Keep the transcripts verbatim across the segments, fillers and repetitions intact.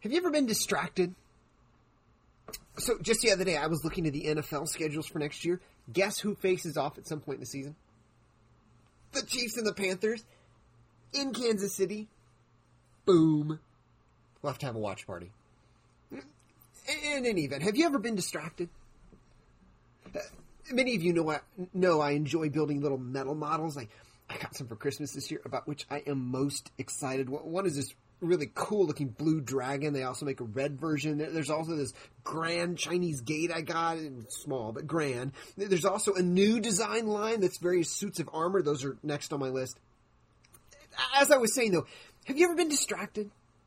Have you ever been distracted? So just the other day, I was looking at the N F L schedules for next year. Guess who faces off at some point in the season? The Chiefs and the Panthers in Kansas City. Boom. We'll have to have a watch party. In any event, have you ever been distracted? Uh, many of you know I, know I enjoy building little metal models. I, I got some for Christmas this year, about which I am most excited. One is this really cool looking blue dragon. They also make a red version. There's also this grand Chinese gate I got, small but grand. There's also a new design line that's various suits of armor. Those are next on my list. As I was saying though, have you ever been distracted?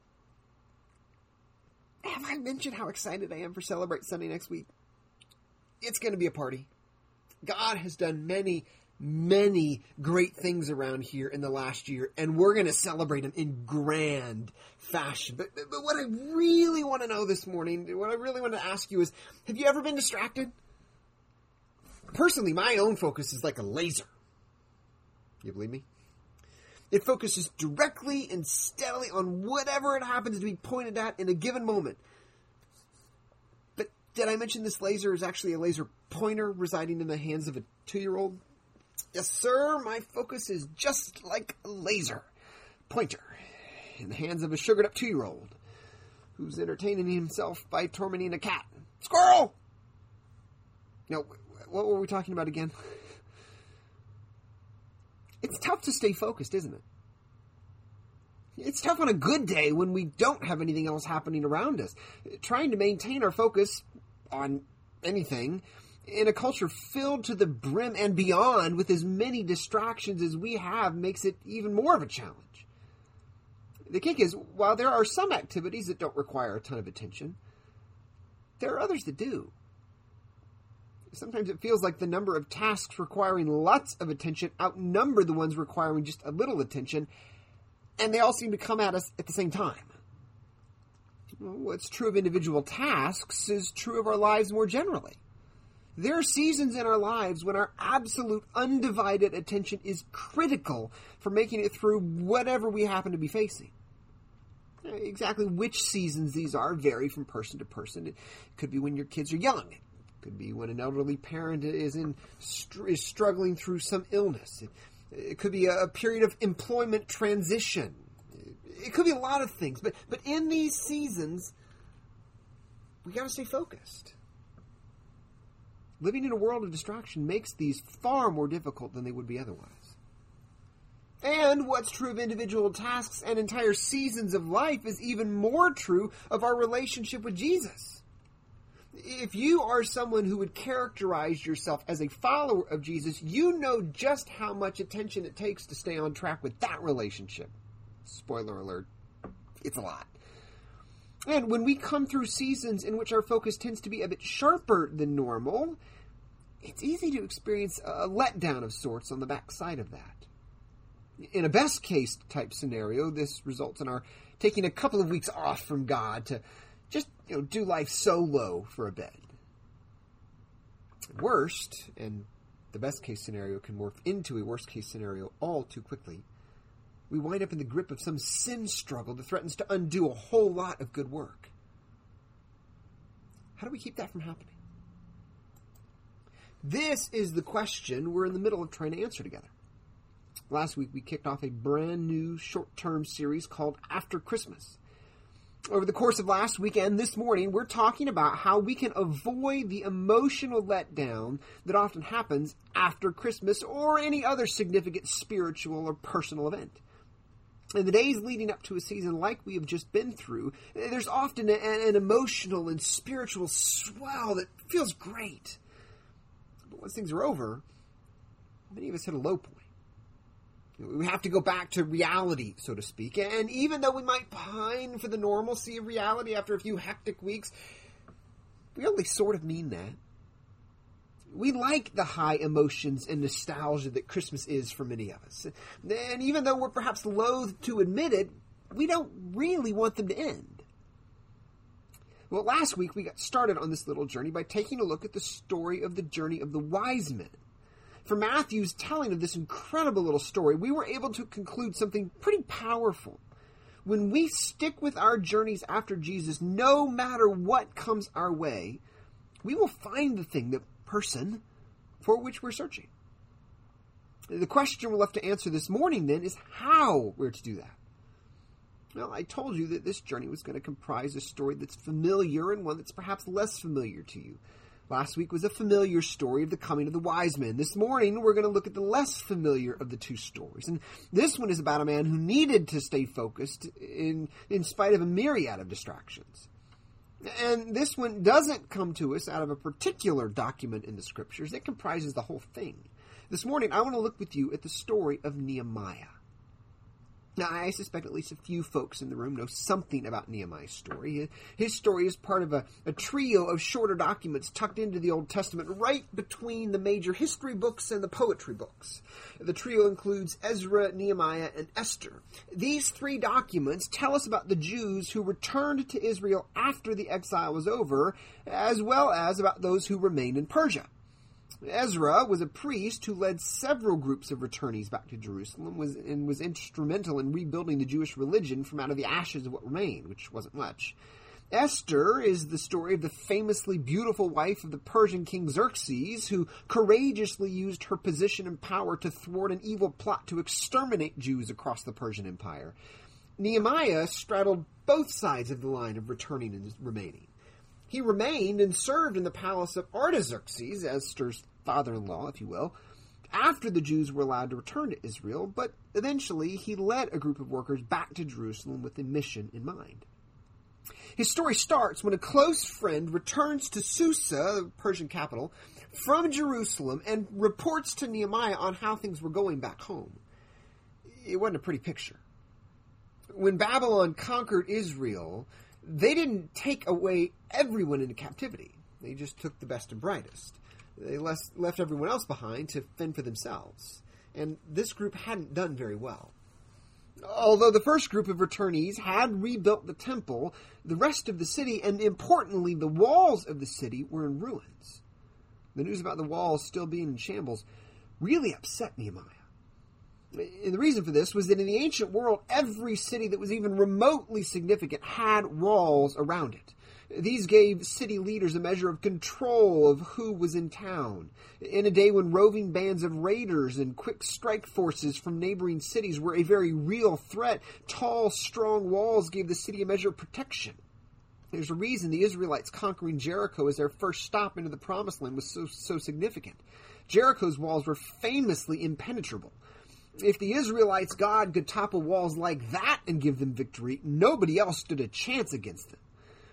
Have I mentioned how excited I am for Celebrate Sunday next week? It's going to be a party. God has done many, many great things around here in the last year, and we're going to celebrate them in grand fashion. But, but, but what I really want to know this morning, what I really want to ask you is, have you ever been distracted? Personally, my own focus is like a laser. You believe me? It focuses directly and steadily on whatever it happens to be pointed at in a given moment. But did I mention this laser is actually a laser pointer residing in the hands of a two-year-old? Yes, sir, my focus is just like a laser pointer in the hands of a sugared-up two-year-old who's entertaining himself by tormenting a cat. Squirrel! No, what were we talking about again? It's tough to stay focused, isn't it? It's tough on a good day when we don't have anything else happening around us. Trying to maintain our focus on anything in a culture filled to the brim and beyond with as many distractions as we have makes it even more of a challenge. The kick is, while there are some activities that don't require a ton of attention, there are others that do. Sometimes it feels like the number of tasks requiring lots of attention outnumber the ones requiring just a little attention, and they all seem to come at us at the same time. What's true of individual tasks is true of our lives more generally. There are seasons in our lives when our absolute undivided attention is critical for making it through whatever we happen to be facing. Exactly which seasons these are vary from person to person. It could be when your kids are young. Could be when an elderly parent is in is struggling through some illness. It, it could be a, a period of employment transition. It, it could be a lot of things. But but in these seasons, we got to stay focused. Living in a world of distraction makes these far more difficult than they would be otherwise. And what's true of individual tasks and entire seasons of life is even more true of our relationship with Jesus. If you are someone who would characterize yourself as a follower of Jesus, you know just how much attention it takes to stay on track with that relationship. Spoiler alert, it's a lot. And when we come through seasons in which our focus tends to be a bit sharper than normal, it's easy to experience a letdown of sorts on the backside of that. In a best case type scenario, this results in our taking a couple of weeks off from God to just, you know, do life solo for a bit. Worst, and the best case scenario can morph into a worst case scenario all too quickly, we wind up in the grip of some sin struggle that threatens to undo a whole lot of good work. How do we keep that from happening? This is the question we're in the middle of trying to answer together. Last week we kicked off a brand new short-term series called After Christmas. Over the course of last week and this morning, we're talking about how we can avoid the emotional letdown that often happens after Christmas or any other significant spiritual or personal event. In the days leading up to a season like we have just been through, there's often an, an emotional and spiritual swell that feels great. But once things are over, many of us hit a low point. We have to go back to reality, so to speak. And even though we might pine for the normalcy of reality after a few hectic weeks, we only sort of mean that. We like the high emotions and nostalgia that Christmas is for many of us. And even though we're perhaps loath to admit it, we don't really want them to end. Well, last week we got started on this little journey by taking a look at the story of the journey of the wise men. For Matthew's telling of this incredible little story, we were able to conclude something pretty powerful. when we stick with our journeys after Jesus, no matter what comes our way, we will find the thing, the person, for which we're searching. The question we're left to answer this morning, then, is how we're to do that. Well, I told you that this journey was going to comprise a story that's familiar and one that's perhaps less familiar to you. Last week was a familiar story of the coming of the wise men. This morning, we're going to look at the less familiar of the two stories. And this one is about a man who needed to stay focused in, in spite of a myriad of distractions. And this one doesn't come to us out of a particular document in the Scriptures. It comprises the whole thing. This morning, I want to look with you at the story of Nehemiah. Now, I suspect at least a few folks in the room know something about Nehemiah's story. His story is part of a, a trio of shorter documents tucked into the Old Testament, right between the major history books and the poetry books. The trio includes Ezra, Nehemiah, and Esther. These three documents tell us about the Jews who returned to Israel after the exile was over, as well as about those who remained in Persia. Ezra was a priest who led several groups of returnees back to Jerusalem was, and was instrumental in rebuilding the Jewish religion from out of the ashes of what remained, which wasn't much. Esther is the story of the famously beautiful wife of the Persian king Xerxes, who courageously used her position and power to thwart an evil plot to exterminate Jews across the Persian Empire. Nehemiah straddled both sides of the line of returning and remaining. He remained and served in the palace of Artaxerxes, Esther's father-in-law, if you will, after the Jews were allowed to return to Israel, but eventually he led a group of workers back to Jerusalem with a mission in mind. His story starts when a close friend returns to Susa, the Persian capital, from Jerusalem and reports to Nehemiah on how things were going back home. It wasn't a pretty picture. When Babylon conquered Israel, they didn't take away everyone into captivity. They just took the best and brightest. They left everyone else behind to fend for themselves. And this group hadn't done very well. Although the first group of returnees had rebuilt the temple, the rest of the city, and importantly the walls of the city, were in ruins. The news about the walls still being in shambles really upset Nehemiah. And the reason for this was that in the ancient world, every city that was even remotely significant had walls around it. These gave city leaders a measure of control of who was in town. In a day when roving bands of raiders and quick strike forces from neighboring cities were a very real threat, tall, strong walls gave the city a measure of protection. There's a reason the Israelites conquering Jericho as their first stop into the Promised Land was so, so significant. Jericho's walls were famously impenetrable. If the Israelites' God could topple walls like that and give them victory, nobody else stood a chance against them.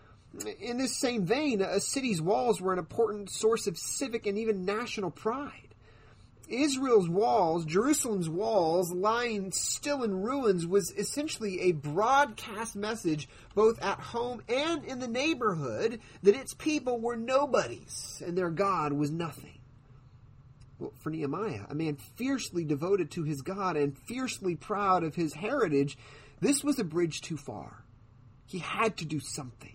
In this same vein, a city's walls were an important source of civic and even national pride. Israel's walls, Jerusalem's walls, lying still in ruins, was essentially a broadcast message both at home and in the neighborhood that its people were nobodies and their God was nothing. Well, for Nehemiah, a man fiercely devoted to his God and fiercely proud of his heritage, this was a bridge too far. He had to do something.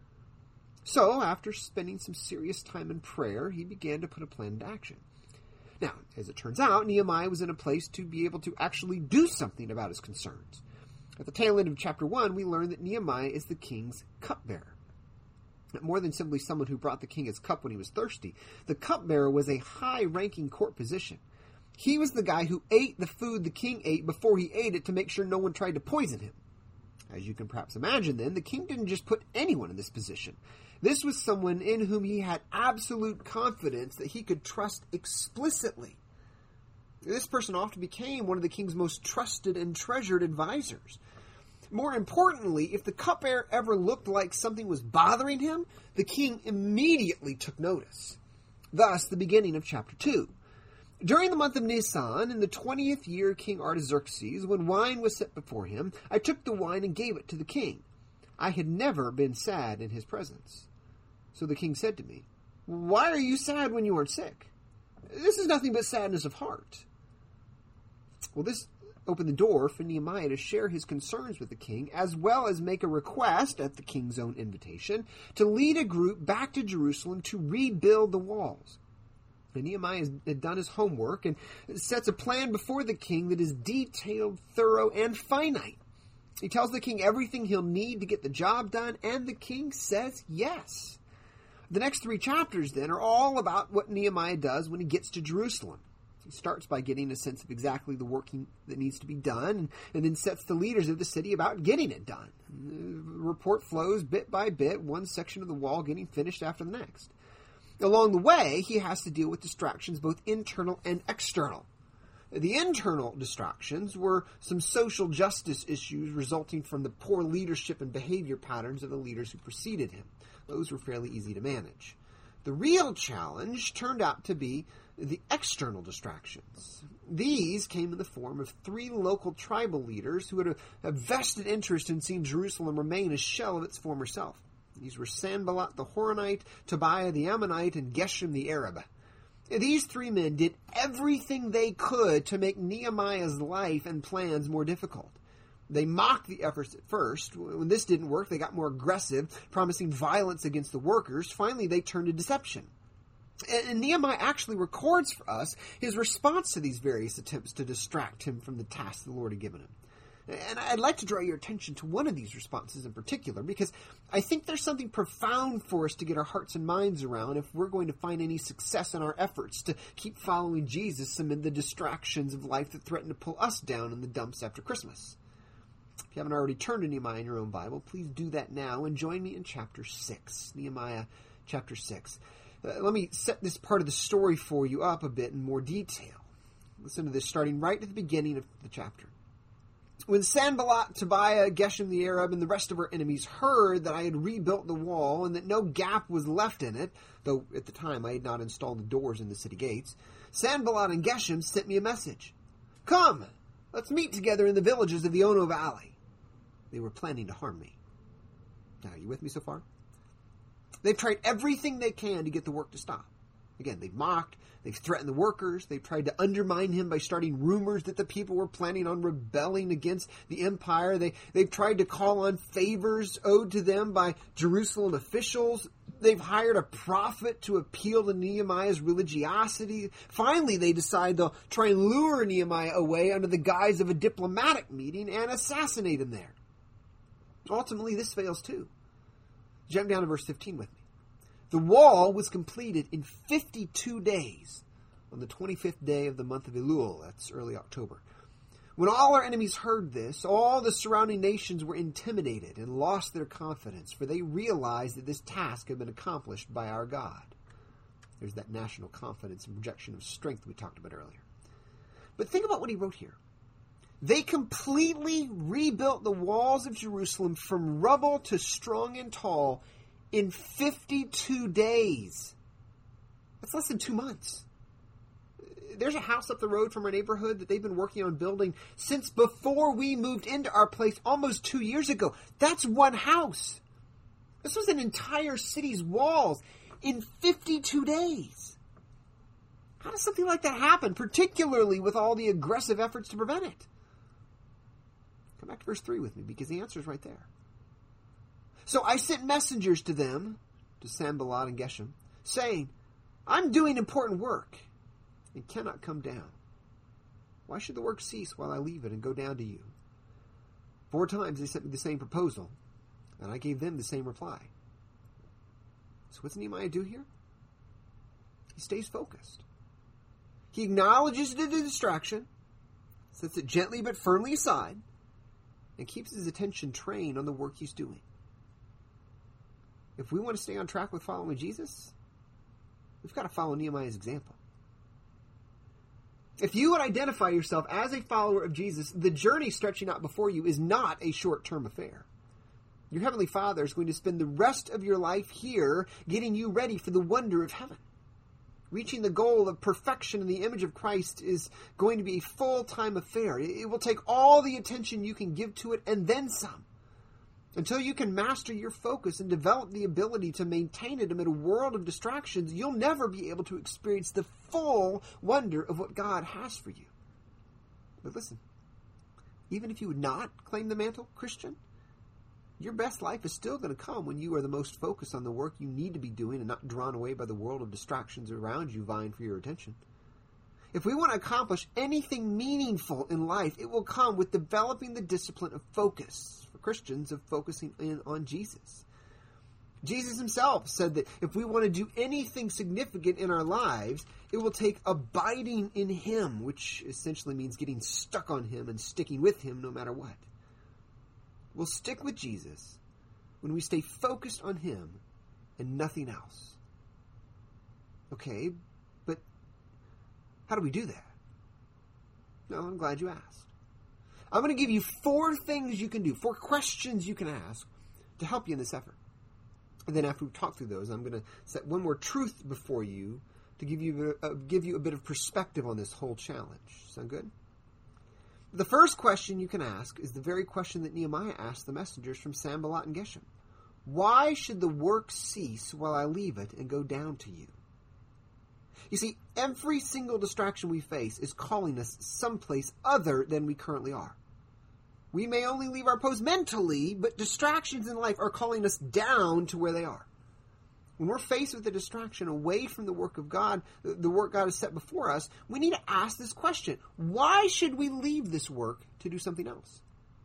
So, after spending some serious time in prayer, he began to put a plan into action. Now, as it turns out, Nehemiah was in a place to be able to actually do something about his concerns. At the tail end of chapter one, we learn that Nehemiah is the king's cupbearer. More than simply someone who brought the king his cup when he was thirsty, the cupbearer was a high-ranking court position. He was the guy who ate the food the king ate before he ate it to make sure no one tried to poison him. As you can perhaps imagine, then, the king didn't just put anyone in this position. This was someone in whom he had absolute confidence that he could trust explicitly. This person often became one of the king's most trusted and treasured advisors. More importantly, if the cupbearer ever looked like something was bothering him, the king immediately took notice. Thus, the beginning of chapter two. During the month of Nisan, in the twentieth year of King Artaxerxes, when wine was set before him, I took the wine and gave it to the king. I had never been sad in his presence. So the king said to me, "Why are you sad when you aren't sick? This is nothing but sadness of heart." Well, this opened the door for Nehemiah to share his concerns with the king, as well as make a request, at the king's own invitation, to lead a group back to Jerusalem to rebuild the walls. And Nehemiah had done his homework and sets a plan before the king that is detailed, thorough, and finite. He tells the king everything he'll need to get the job done, and the king says yes. The next three chapters, then, are all about what Nehemiah does when he gets to Jerusalem. He starts by getting a sense of exactly the work that needs to be done, and, and then sets the leaders of the city about getting it done. The report flows bit by bit, one section of the wall getting finished after the next. Along the way, he has to deal with distractions, both internal and external. The internal distractions were some social justice issues resulting from the poor leadership and behavior patterns of the leaders who preceded him. Those were fairly easy to manage. The real challenge turned out to be the external distractions. These came in the form of three local tribal leaders who had a, a vested interest in seeing Jerusalem remain a shell of its former self. These were Sanballat the Horonite, Tobiah the Ammonite, and Geshem the Arab. These three men did everything they could to make Nehemiah's life and plans more difficult. They mocked the efforts at first. When this didn't work, they got more aggressive, promising violence against the workers. Finally, they turned to deception. And Nehemiah actually records for us his response to these various attempts to distract him from the task the Lord had given him. And I'd like to draw your attention to one of these responses in particular, because I think there's something profound for us to get our hearts and minds around if we're going to find any success in our efforts to keep following Jesus amid the distractions of life that threaten to pull us down in the dumps after Christmas. If you haven't already turned to Nehemiah in your own Bible, please do that now and join me in chapter six, Nehemiah chapter six. Uh, let me set this part of the story for you up a bit in more detail. Listen to this, starting right at the beginning of the chapter. When Sanballat, Tobiah, Geshem the Arab, and the rest of our enemies heard that I had rebuilt the wall and that no gap was left in it, though at the time I had not installed the doors in the city gates, Sanballat and Geshem sent me a message. Come, let's meet together in the villages of the Ono Valley. They were planning to harm me. Now, are you with me so far? They've tried everything they can to get the work to stop. Again, they've mocked, they've threatened the workers, they've tried to undermine him by starting rumors that the people were planning on rebelling against the empire. They, they've tried to call on favors owed to them by Jerusalem officials. They've hired a prophet to appeal to Nehemiah's religiosity. Finally, they decide they'll try and lure Nehemiah away under the guise of a diplomatic meeting and assassinate him there. Ultimately, this fails too. Jump down to verse fifteen with me. The wall was completed in fifty-two days on the twenty-fifth day of the month of Elul. That's early October. When all our enemies heard this, all the surrounding nations were intimidated and lost their confidence, for they realized that this task had been accomplished by our God. There's that national confidence and projection of strength we talked about earlier. But think about what he wrote here. They completely rebuilt the walls of Jerusalem from rubble to strong and tall in fifty-two days. That's less than two months. There's a house up the road from our neighborhood that they've been working on building since before we moved into our place almost two years ago. That's one house. This was an entire city's walls in fifty-two days. How does something like that happen, particularly with all the aggressive efforts to prevent it? Come back to verse three with me, because the answer is right there. So I sent messengers to them, to Sanballat and Geshem, saying, I'm doing important work and cannot come down. Why should the work cease while I leave it and go down to you? Four times they sent me the same proposal, and I gave them the same reply. So what's Nehemiah do here? He stays focused. He acknowledges the distraction, sets it gently but firmly aside, and keeps his attention trained on the work he's doing. If we want to stay on track with following Jesus, we've got to follow Nehemiah's example. If you would identify yourself as a follower of Jesus, the journey stretching out before you is not a short-term affair. Your Heavenly Father is going to spend the rest of your life here getting you ready for the wonder of heaven. Reaching the goal of perfection in the image of Christ is going to be a full-time affair. It will take all the attention you can give to it and then some. Until you can master your focus and develop the ability to maintain it amid a world of distractions, you'll never be able to experience the full wonder of what God has for you. But listen, even if you would not claim the mantle Christian, your best life is still going to come when you are the most focused on the work you need to be doing and not drawn away by the world of distractions around you vying for your attention. If we want to accomplish anything meaningful in life, it will come with developing the discipline of focus, for Christians, of focusing in on Jesus. Jesus himself said that if we want to do anything significant in our lives, it will take abiding in him, which essentially means getting stuck on him and sticking with him no matter what. We'll stick with Jesus when we stay focused on him and nothing else. Okay, but how do we do that? No, I'm glad you asked. I'm going to give you four things you can do, four questions you can ask to help you in this effort. And then after we talk through those, I'm going to set one more truth before you to give you a, give you a bit of perspective on this whole challenge. Sound good? The first question you can ask is the very question that Nehemiah asked the messengers from Sanballat and Geshem. Why should the work cease while I leave it and go down to you? You see, every single distraction we face is calling us someplace other than we currently are. We may only leave our post mentally, but distractions in life are calling us down to where they are. When we're faced with a distraction away from the work of God, the work God has set before us, we need to ask this question. Why should we leave this work to do something else?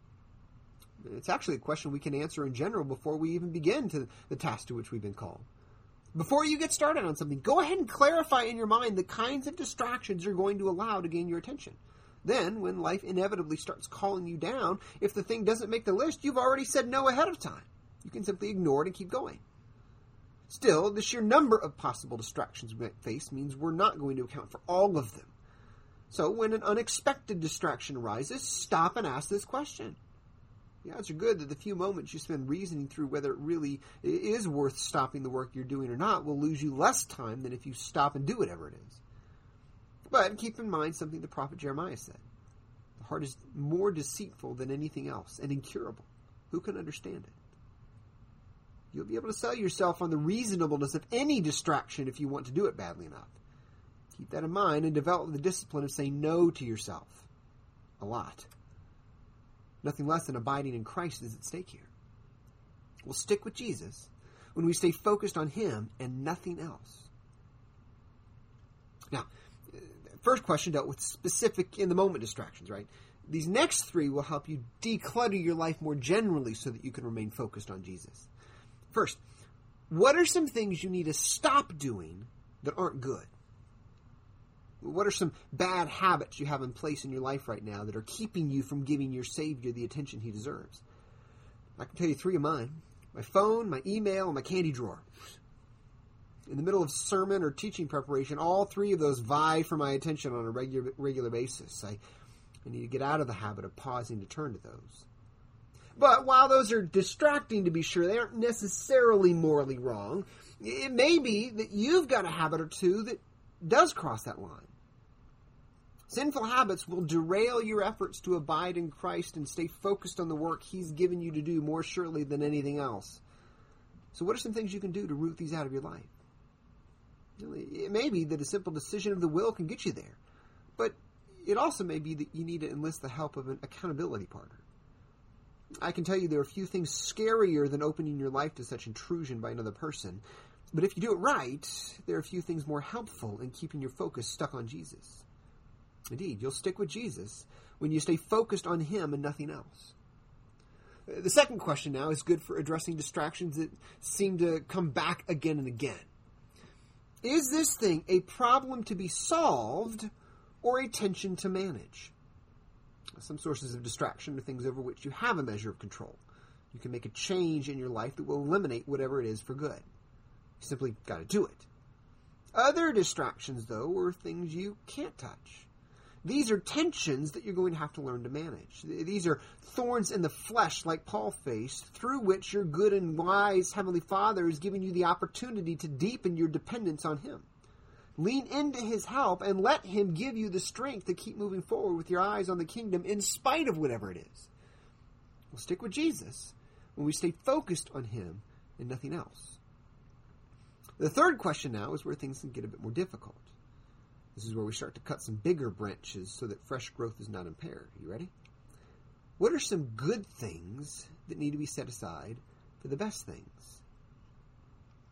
It's actually a question we can answer in general before we even begin to the task to which we've been called. Before you get started on something, go ahead and clarify in your mind the kinds of distractions you're going to allow to gain your attention. Then, when life inevitably starts calling you down, if the thing doesn't make the list, you've already said no ahead of time. You can simply ignore it and keep going. Still, the sheer number of possible distractions we might face means we're not going to account for all of them. So, when an unexpected distraction arises, stop and ask this question. The odds are good that the few moments you spend reasoning through whether it really is worth stopping the work you're doing or not will lose you less time than if you stop and do whatever it is. But keep in mind something the prophet Jeremiah said. The heart is more deceitful than anything else and incurable. Who can understand it? You'll be able to sell yourself on the reasonableness of any distraction if you want to do it badly enough. Keep that in mind and develop the discipline of saying no to yourself. A lot. Nothing less than abiding in Christ is at stake here. We'll stick with Jesus when we stay focused on him and nothing else. Now, first question dealt with specific in-the-moment distractions, right? These next three will help you declutter your life more generally so that you can remain focused on Jesus. First, what are some things you need to stop doing that aren't good? What are some bad habits you have in place in your life right now that are keeping you from giving your Savior the attention he deserves? I can tell you three of mine. My phone, my email, and my candy drawer. In the middle of sermon or teaching preparation, all three of those vie for my attention on a regular regular basis. I, I need to get out of the habit of pausing to turn to those. But while those are distracting to be sure, they aren't necessarily morally wrong. It may be that you've got a habit or two that does cross that line. Sinful habits will derail your efforts to abide in Christ and stay focused on the work he's given you to do more surely than anything else. So what are some things you can do to root these out of your life? It may be that a simple decision of the will can get you there, but it also may be that you need to enlist the help of an accountability partner. I can tell you there are a few things scarier than opening your life to such intrusion by another person, but if you do it right, there are a few things more helpful in keeping your focus stuck on Jesus. Indeed, you'll stick with Jesus when you stay focused on him and nothing else. The second question now is good for addressing distractions that seem to come back again and again. Is this thing a problem to be solved or a tension to manage? Some sources of distraction are things over which you have a measure of control. You can make a change in your life that will eliminate whatever it is for good. You simply got to do it. Other distractions, though, are things you can't touch. These are tensions that you're going to have to learn to manage. These are thorns in the flesh, like Paul faced, through which your good and wise Heavenly Father is giving you the opportunity to deepen your dependence on him. Lean into his help and let him give you the strength to keep moving forward with your eyes on the kingdom in spite of whatever it is. We'll stick with Jesus when we stay focused on him and nothing else. The third question now is where things can get a bit more difficult. This is where we start to cut some bigger branches so that fresh growth is not impaired. You ready? What are some good things that need to be set aside for the best things?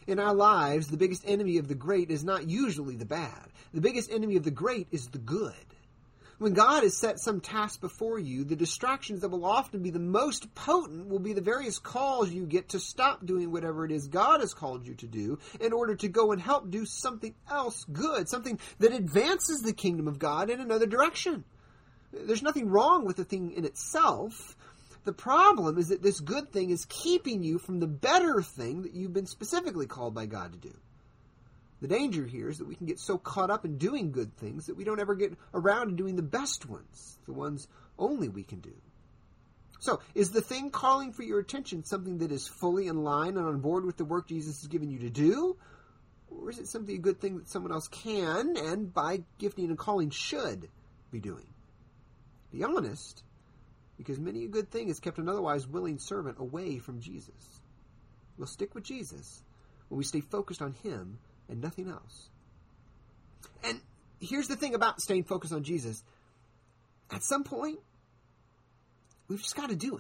In our lives, the biggest enemy of the great is not usually the bad. The biggest enemy of the great is the good. When God has set some task before you, the distractions that will often be the most potent will be the various calls you get to stop doing whatever it is God has called you to do in order to go and help do something else good, something that advances the kingdom of God in another direction. There's nothing wrong with the thing in itself. The problem is that this good thing is keeping you from the better thing that you've been specifically called by God to do. The danger here is that we can get so caught up in doing good things that we don't ever get around to doing the best ones, the ones only we can do. So, is the thing calling for your attention something that is fully in line and on board with the work Jesus has given you to do? Or is it simply a good thing that someone else can, and by gifting and calling should, be doing? Be honest, because many a good thing has kept an otherwise willing servant away from Jesus. We'll stick with Jesus when we stay focused on Him and nothing else. And here's the thing about staying focused on Jesus. At some point, we've just got to do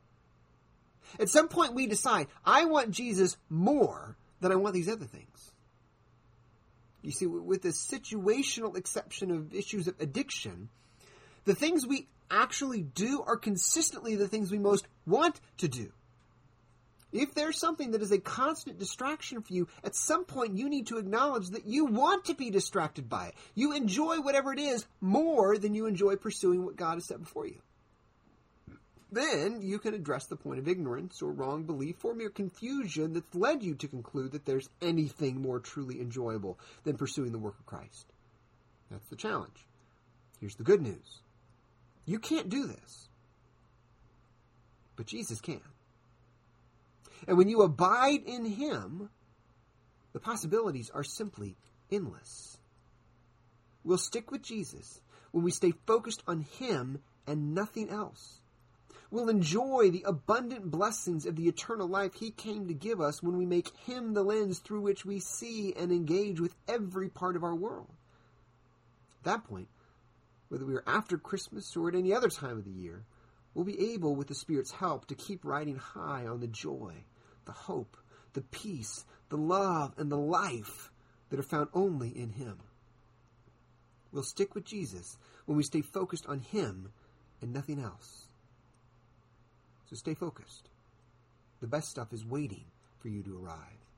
it. At some point, we decide, I want Jesus more than I want these other things. You see, with the situational exception of issues of addiction, the things we actually do are consistently the things we most want to do. If there's something that is a constant distraction for you, at some point you need to acknowledge that you want to be distracted by it. You enjoy whatever it is more than you enjoy pursuing what God has set before you. Then you can address the point of ignorance or wrong belief or mere confusion that's led you to conclude that there's anything more truly enjoyable than pursuing the work of Christ. That's the challenge. Here's the good news. You can't do this, but Jesus can. And when you abide in Him, the possibilities are simply endless. We'll stick with Jesus when we stay focused on Him and nothing else. We'll enjoy the abundant blessings of the eternal life He came to give us when we make Him the lens through which we see and engage with every part of our world. At that point, whether we are after Christmas or at any other time of the year, we'll be able, with the Spirit's help, to keep riding high on the joy, the hope, the peace, the love, and the life that are found only in Him. We'll stick with Jesus when we stay focused on Him and nothing else. So stay focused. The best stuff is waiting for you to arrive.